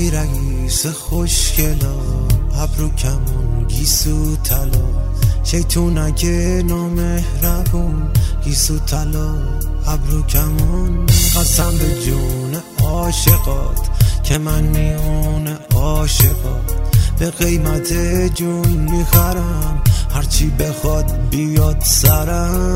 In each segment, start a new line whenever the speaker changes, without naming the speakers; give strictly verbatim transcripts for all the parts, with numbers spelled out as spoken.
آهای رئیس خوشگلا، ابرو کمون گیسو طلا، شیطون اگه نامهربون، گیسو طلا ابرو کمون. قسم به جون عاشقات که من میون عاشقات، به قیمت جون میخرم هرچی بخواد بیاد سرم.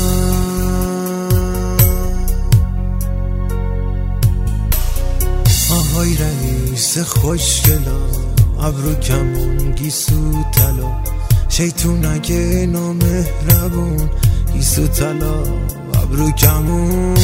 آهای رئیس خوشگلا، ابرو کمون گیسو طلا، شیطون اگه نامهربون، گیسو طلا ابرو کمون.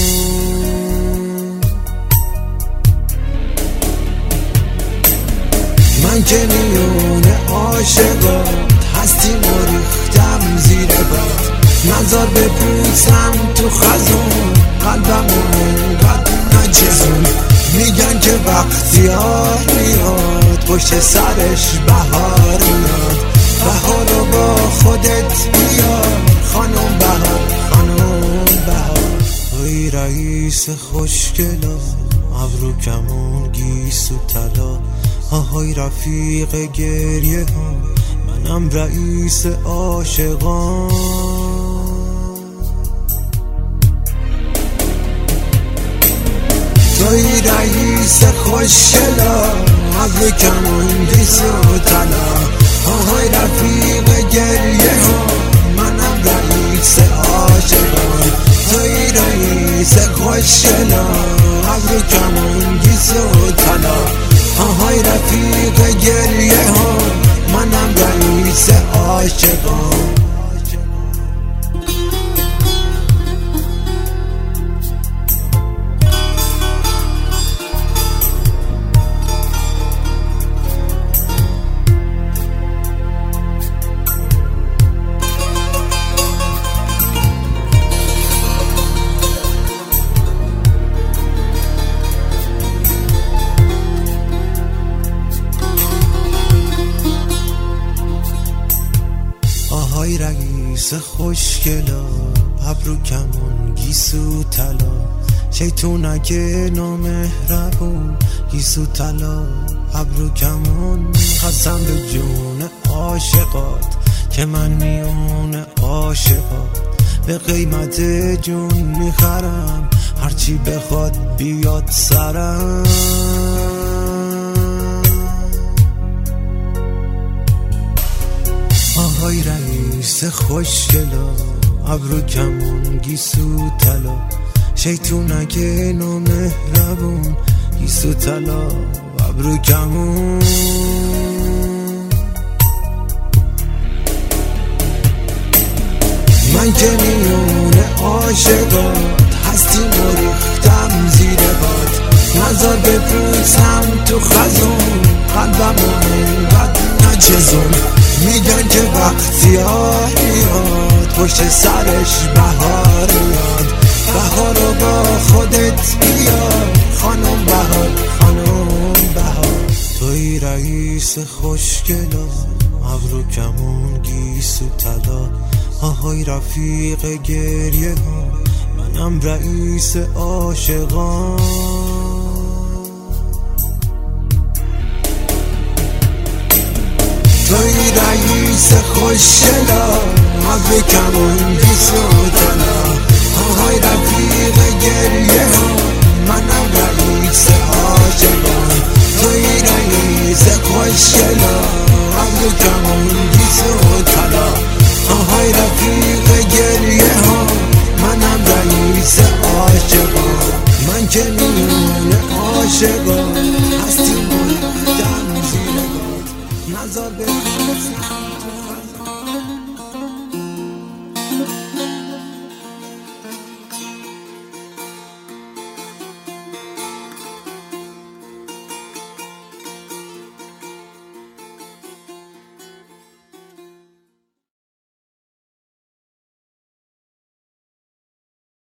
من که میون عاشقات هستیم و ریختم زیر باد، نظر بپوسم تو خزون، قلبم انقدر نچزون. میگن که بختیار میاد پشت سرش بهار میاد، بهارو با خودت بیار خانم بهار، خانم بهار. توی رئیس خوشگلا، ابرو کمون گیسو طلا، آهای رفیق گریه ها، منم رئیس عاشقان. توی رئیس خوشگلا، ابرو کمون گیسو طلا، آهای رفیق گریه ها، منم رئیس عاشقان. توی رئیس خوشگلا، ابرو کمون گیسو طلا، آهای رفیق گریه ها، منم رئیس عاشقان. آهای رئیس خوشگلا، ابرو کمون گیسو طلا، شیطون اگه نامهربون، گیسو طلا ابرو کمون. قسم به جون عاشقات که من میون عاشقات، به قیمت جون میخرم هرچی بخواد بیاد سرم. آهای رئیس خوشگلا، ابرو کمون گیسو طلا، شیطون اگه نامهربون، گیسو طلا ابرو کمون. من که میون عاشقات هستیم و ریختم زیر باد، نظر بپوسم تو خزون، قلبم انقدر نچزون. میگن که بختیار میاد پشت سرش بهار میاد، بهارو با خودت بیار خانم بهار، خانم بهار. توی رئیس خوشگلا، ابرو کمون گیسو طلا، آهای رفیق گریه ها، منم رئیس عاشقان. توی رئیس خوشگلا، ابرو کمون گیسو طلا، آهای رفیق گریه ها، منم رئیس عاشقان. توی رئیس خوشگلا، ابرو کمون گیسو طلا، آهای رفیق گریه ها، منم رئیس عاشقان. من که میون عاشقان هستیم و ریختم زیر باد، نظر بپوسم